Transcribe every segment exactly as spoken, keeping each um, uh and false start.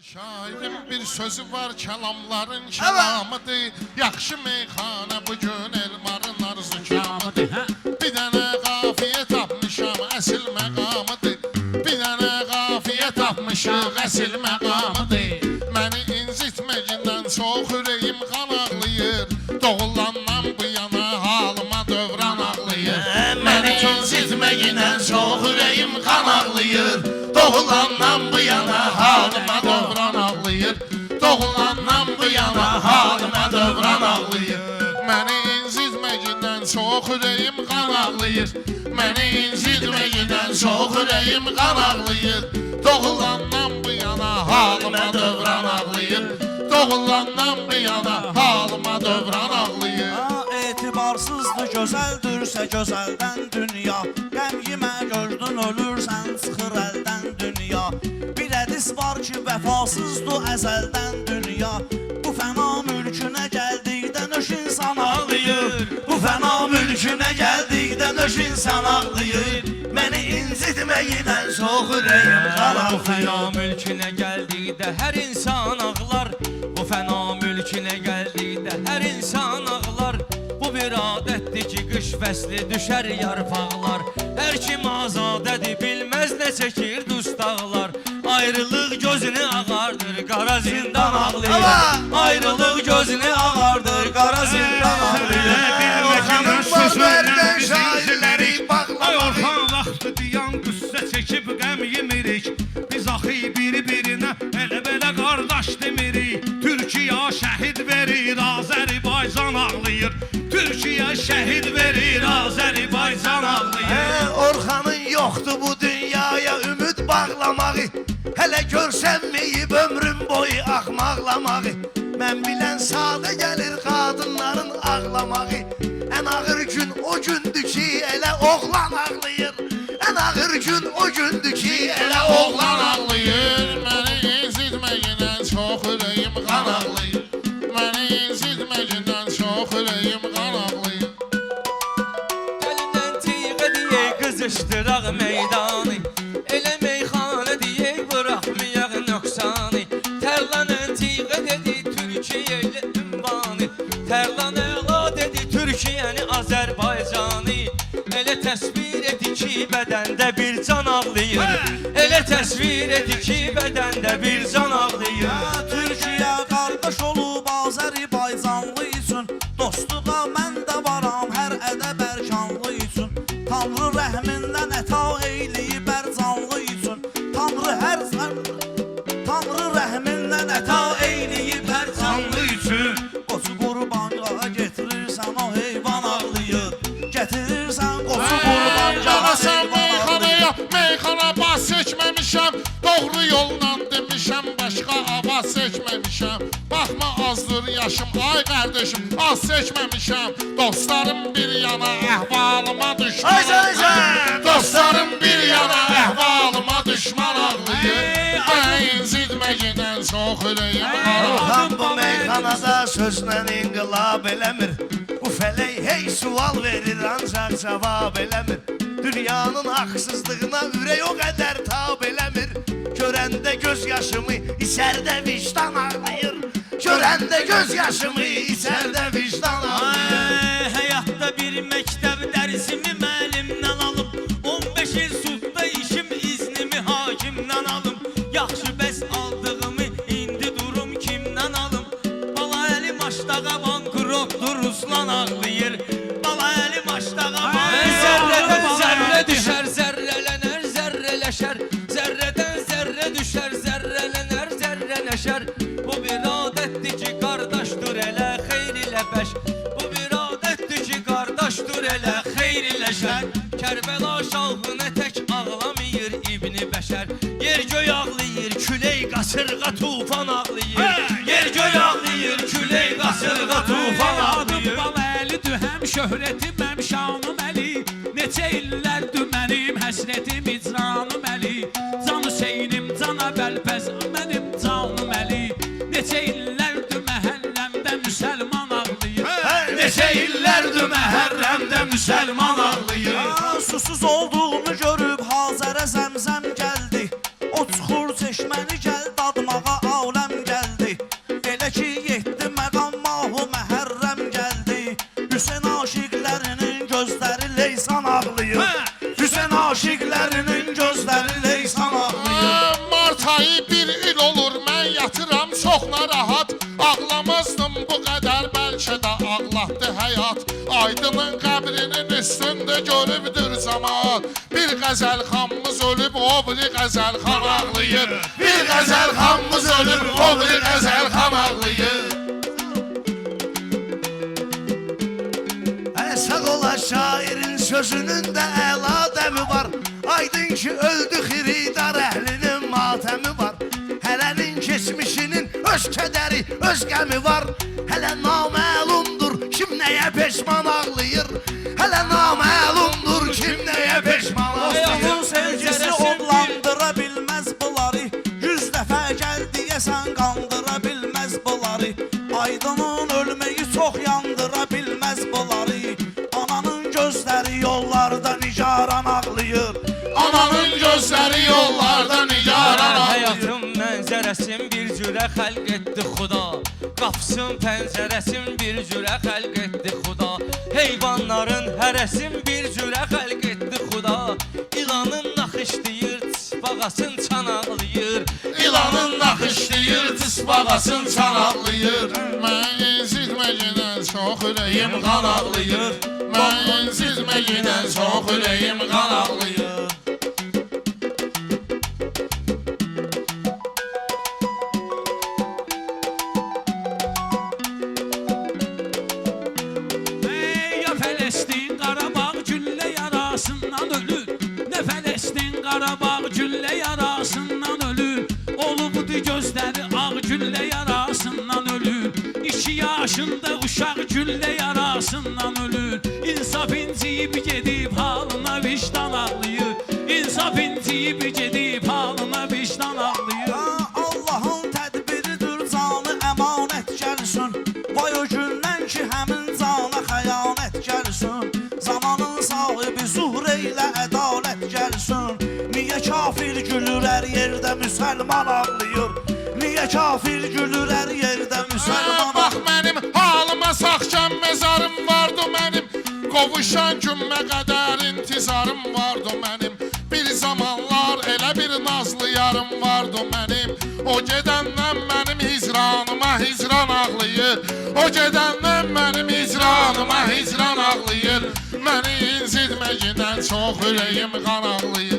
Şairin bir sözü var, kəlamların kəlamıdır. Yaxşı meyxana bugün elmarın arzukamıdır. Bir dənə qafiyə tapmışam, əsil məqamıdır. Bir dənə qafiyə tapmışam, əsil məqamıdır. Məni incitməyindən çox ürəyim qan ağlayır. Doğulandan bu yana halıma dövran ağlayır. Məni incitməyindən çox ürəyim qan ağlayır. Doğulandan bu yana halıma dövran ağlayır. Doğulandan bu yana halıma dövran ağlayır. Məni incitməyindən çox ürəyim qan ağlayır. Məni incitməyindən çox ürəyim qan ağlayır. Doğulandan bu yana halıma dövran ağlayır. Doğulandan bu yana halıma dövran ağlayır. Etibarsızdır, gözəldürsə gözəldən dünya. Qəm yemə gördün ölürsən, çıxır əldən dünya. Bir hədis var ki, vəfasızdır əzəldən dünya. Bu fəna mülkünə gəldikdə nöş insan ağlayır. Bu fəna mülkünə gəldikdə nöş insan ağlayır. Məni incitməyindən çox ürəyim qan ağlayır. Bu fəna mülkünə gəldikdə hər insan ağlar. Bu fəna mülkünə gəldikdə hər insan ağlar. Bu bir adətdir ki, qış fəsli düşər yarpaqlar. Hər kim azadədir, bilməz nə çəkir dustaqlar. Ayrılıq gözünü ağardır, qara zindan ağlayır. Ayrılıq gözünü ağardır, qara zindan ağlayır. Orxanın bazverdən şairləri bağlamayı. Orxan vaxtı diyan qüssə çəkib qəm yemirik. Biz axı bir-birinə elə-belə qardaş demirik. Türkiyə şəhid verir, Azərbaycan ağlayır. Türkiyə şəhid verir, Azərbaycan ağlayır. Orxanın yoxdur bu dünyaya ümid bağlamağı. Hələ görsənməyib ömrüm boyu axmaqlamağı. Mən bilən sadə gəlir qadınların ağlamağı. Ən ağır gün o gündür ki, elə oğlan ağlayır. Ən ağır gün o gündür ki, elə oğlan ağlayır. Məni incitməyindən çox ürəyim qan ağlayır. Məni incitməyindən çox ürəyim qan ağlayır. Gəlindən tiğə deyək, qızışdıraq meydanı. Elə meyxanə deyək, bıraxmayaq nöqsanı. Tərlanın tiğə dedi, Türkiyə ilə ünvanı. Tərlan əla dedi, Türkiyəni, Azərbaycanı. Elə təsvir edi ki, bədəndə bir can ağlayır. Elə təsvir edi ki, bədəndə bir can ağlayır. Türkiyə qardaş olub Azərbaycanlı üçün. Dostluğa mən də varam hər ədəb ərkanlı üçün. Tanrı rəhmindən əta eyləyib ərcanlı üçün. Tanrı hər Tanrı rəhmindən əta eyləyib ərcanlı üçün. Qoçu qurbanlığa getirirsən o heyvan ağlayır. Getirirsən qoçu qurbanlığa Sən meyxanaya, meyxana bas seçməmişəm. Doğru yolla demişəm, başqa avaz seçməmişəm. Baxma azdır yaşım, ay qardaşım, az seçməmişəm. Dostlarım bir yana, əhvalıma düşman ağlayır. Dostlarım bir yana, əhvalıma düşman ağlayır. Mən incitməyindən çox ürəyim qan ağlayır. Orxan bu meyxanada sözlə inqilab eləmir. Bu fələk hey sual verir, ancaq cavab eləmir. Dünyanın haqsızlığına ürək o qədər tab eləmir. Görəndə göz yaşımı içərdə vicdan ağlayır. Görəndə göz yaşımı içərdə vicdan ağlayır. Həyatda bir məktəb dərsimi müəllimdən alım. on beş il sudda işim iznimi hakimdən alım. Yaxşı bəs aldığımı indi durum kimdən alım? Bala əlim aşdağa bankrotdur, Ruslan ağlayır. Bala əlim aşdağa zərrədən zərrə düşər, zərrələnər, zərrələşər. Zərrədən zərrə düşər, zərrələnər, zərrələşər. Bu bir adətdir ki, qardaşdır elə xeyr ilə bəş. Bu bir adətdir ki, qardaşdır elə xeyr ilə şər. Kərbəla şahına tək ağlamayır İbni Bəşər. Yer göy ağlayır, külək qasırğa tufan ağlayır. Yer göy ağlayır, külək qasırğa tufan ağlayır. Bala əlidir, həm şöhrətim, həm şanım əli. Neçə illərdir mənim həsrətim, icranım əli. Can Hüseynim, cana bəlpəz, mənim canım əli. Neçə illərdir məhəlləmdə müsəlman ağlayır. Neçə illərdir məhərrəmdə müsəlman ağlayır. Susuz olduğumu görüb Hazərə zəmzəm gəldi. O çuxur çeşməni gəl dadmağa al. ərinin gözləri leysan ağlayır. Mart ayı bir il olur, mən yatıram çox narahat. Ağlamazdım bu qədər, bəlkə də ağlatdı həyat. Aydının qəbrinin üstündə görübdür camaat. Bir qəzəl xanımız ölüb, o biri qəzəl xan ağlayır. Bir qəzəl xanımız ölüb, o biri qəzəl xan ağlayır. Hələ sağ ola şairin sözünün də əla dəmi var. Aydın ki öldü xiridar əhlinin matəmi var. Hələnin keçmişinin öz kədəri, öz qəmi var. Hələ naməlumdur kim nəyə peşman ağlayır. Hələ naməlumdur kim nəyə peşman ağlayır. Həyatın sevgisi odlandıra bilməz bunları. Yüz dəfə gəl deyəsən qandıra bilməz bunları. Aydının ölməyi çox yandıra bilməz bunları. Ananın gözləri yollarda nigaran ağlayır. Ananın gözləri yollarda nigaran ağlayır. Həyatım mənzərəsin bir cürə xəlq etdi Xuda. Qapısın pəncərəsin bir cürə xəlq etdi Xuda. Heyvanların hərəsin bir cürə xəlq etdi Xuda. İlanın naxışlayır, bağasın çanaqlayır. İlanın naxışlayır, tısbağasın çanaqlayır. Mən incitməgindən çox ürəyim qan ağlayır. Mən incitməgindən çox ürəyim qan ağlayır. Ey ya Fələstin, Qarabağ güllə yarasından ölür. Nə Fələstin, Qarabağ güllə yarasından ölür. Olubdu gözləri ağ güllə yarasından ölür. İki yaşında uşaq güllə yarasından ölür. İnsaf inciyib gedib halına vicdan ağlayır. İnsaf inciyib gedib halına vicdan ağlayır. Allahın tədbiridir canı əmanət gəlsin. Vay o gündən ki həmin cana xəyanət gəlsin. Zamanın sahibi zuhr eylə ədalət gəlsin. Niyə kafir gülür hər yerdə müsəlman ağlayır? Niyə kafir gülür hər yerdə müsəlman ağlayır? Bax mənim halıma sağkən məzarım vardı mənim. Qovuşan günmə qədər intizarım vardı mənim. Bir zamanlar elə bir nazlı yarım vardı mənim. O gedəndən mənim hicranıma hicran ağlayır. O gedəndən mənim hicranıma hicran ağlayır. Məni incitməgindən çox ürəyim qan ağlayır.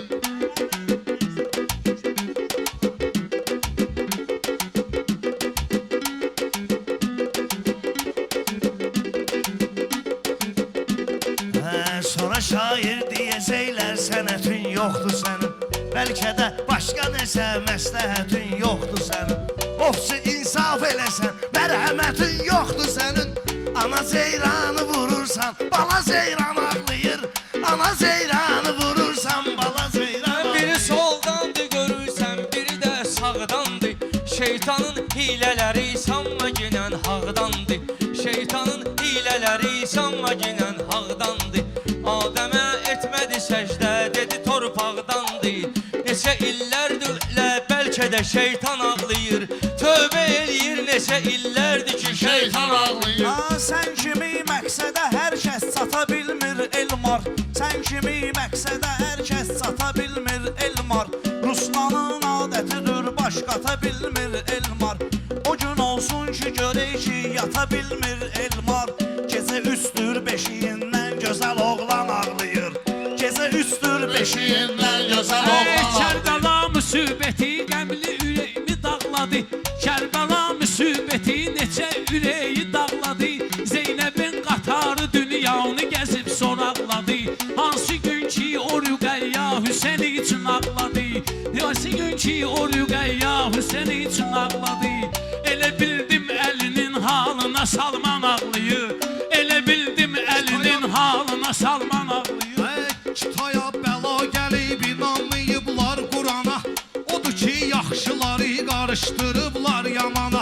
Hə, sonra şair deyəcəklər sənətin yoxdur sənin. Bəlkə də başqa nəsə məsləhətin yoxdur sənin. Ofçu insaf eləsən, mərhəmətin yoxdur sənin. Ana ceyranı vurursan, bala ceyran ağlayır. Ana ceyranı vurursan, bala ceyran ağlayır. Biri soldandır görürsən, biri də sağdandır. Şeytanın hilələri sanma ginən haqdandır. Şeytanın hilələri sanma ginən haqdandır. Adəmə etmədi səcdə, dedi torpaqdandır. Neçə illərdir elə bəlkə də şeytan ağlayır. Tövbə eləyir neçə illərdir ki şeytan ağlayır. Ha, sən kimi məqsədə hər kəs çata bilmir elmar. Sən kimi məqsədə hər kəs çata bilmir elmar. Ruslanın adətidir baş qata bilmir elmar. O gün olsun ki görək ki yata bilmir elmar. Gecə üstür beşiyindən gözəl oğlan ağlayır. Gecə üstür beşiyindən gözəl oğlan ağlayır. Kərbəla müsibəti qəmli ürəyimi dağladı. Kərbəla müsibəti neçə ürəyi dağladı. Zeynəbin qatarı dünyanı gəzib soraqladı. Hansı gün ki o Rüqəyya Hüseyn üçün ağladı. Hansı gün ki o Rüqəyya Hüseyn üçün ağladı. Elə bildim əlinin halına Salman ağlayır. Elə bildim əlinin halına Salman ağlayır. Kitaya bəla gəlib inanmayıblar Qurana. Odur ki yaxşıları qarışdırıblar yamana.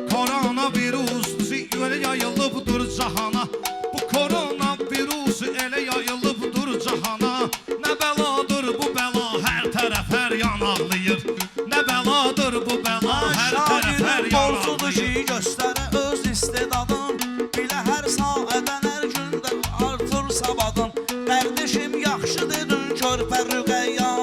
Koronavirus elə yayılıbdır cahana. Bu koronavirus elə yayılıbdır cahana. Nə bəladır bu bəla, hər tərəf hər yan ağlayır. Nə bəladır bu bəla, hər tərəf hər Şairin yan borcudur ağlayır. ki göstərə öz istedadın. Bilə hər saədən hər gündə artır sabadın. Qərdişim yaxşı dedin körpə Rüqəyya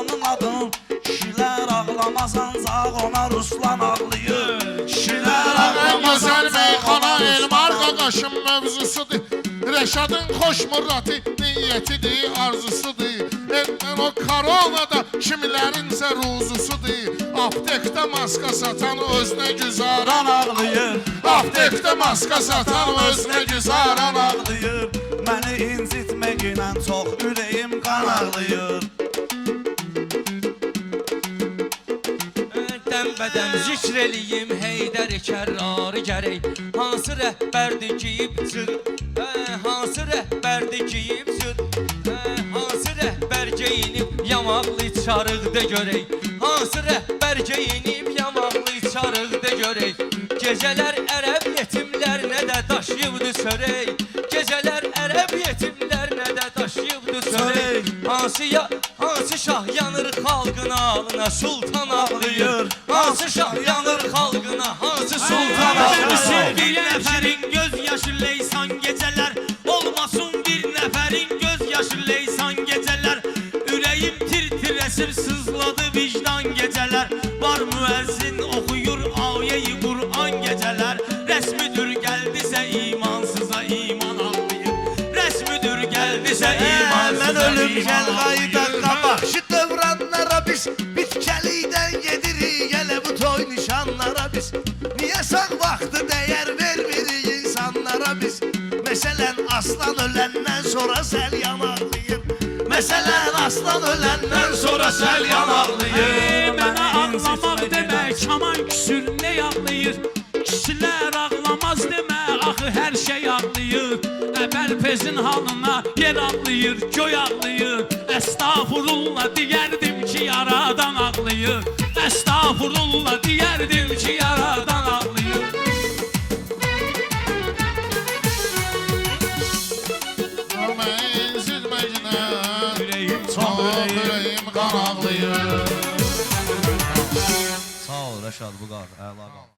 azancaq ona Ruslan ağlayır. Kişilər En ağlamaz güzel ancaq meyxana ona Elmar Ruslan ağlayır. qaqaşın mövzusudur. Rəşadın xoş murati niyyətidir, arzusudur. Elmən o koronada kimilərinsə ruzusudur. Aptekdə maska satan özünə güzaran ağlayır. Aptekdə maska satan özünə güzaran ağlayır. Məni incitməklə çox ürəyim qan ağlayır. Dəm-bədəm zikr eləyim Heydər kərrarı gərək. Hansı rəhbərdir giyib cır, hə, hansı rəhbərdir giyib cır, hə, hansı rəhbər geyinib yamaqlı çarıqda görək. Hansı rəhbər geyinib yamaqlı çarıqda görək. Gecələr ərəb yetimlərinə də daşıyıbdı çörək. Gecələr ərəb yetimlərinə də daşıyıbdı çörək. Hansı ya, hansı şah yanır xalqın alına, sultan ağlayır. Hansı şah yanır xalqına, hansı sultan ağlayır. Bir nəfərin göz yaşı leysan gecələr, olmasın bir nəfərin göz yaşı leysan gecələr. Ürəyim tir-tir əsir sızladı vicdan gecələr. Var müəzzin oxuyur ayə-i Qur'an gecələr. Rəsmidir gəldisə imansıza iman ağlayır. Rəsmidir gəldisə imansıza Mən ölüm iman gəl qayda ağlayır. qabaq. Şu dövranlara biz bitkəlikdən gedirik. Gələ bu toy nişanlara biz. Niyə sağ vaxtı dəyər vermirik insanlara biz? Məsələn aslan öləndən sonra səlyan ağlayır. Məsələn aslan öləndən sonra səlyan ağlayır. Mənə ağlamaq demək, kaman küsür nə ağlayır? Kişilər ağlamaz demə, axı hər şey ağlayır. Əvvəl pezin halına yer ağlayır, göy ağlayır. Əstağfurullah deyərdim ki, yaradan ağlayır. Əstağfurullah deyərdim ki, yaradan ağlayır. Mən zilməcnə Ürəyim Çox ürəyim qan ağlayır. Sağ ol Rəşad Buqar, əla qal.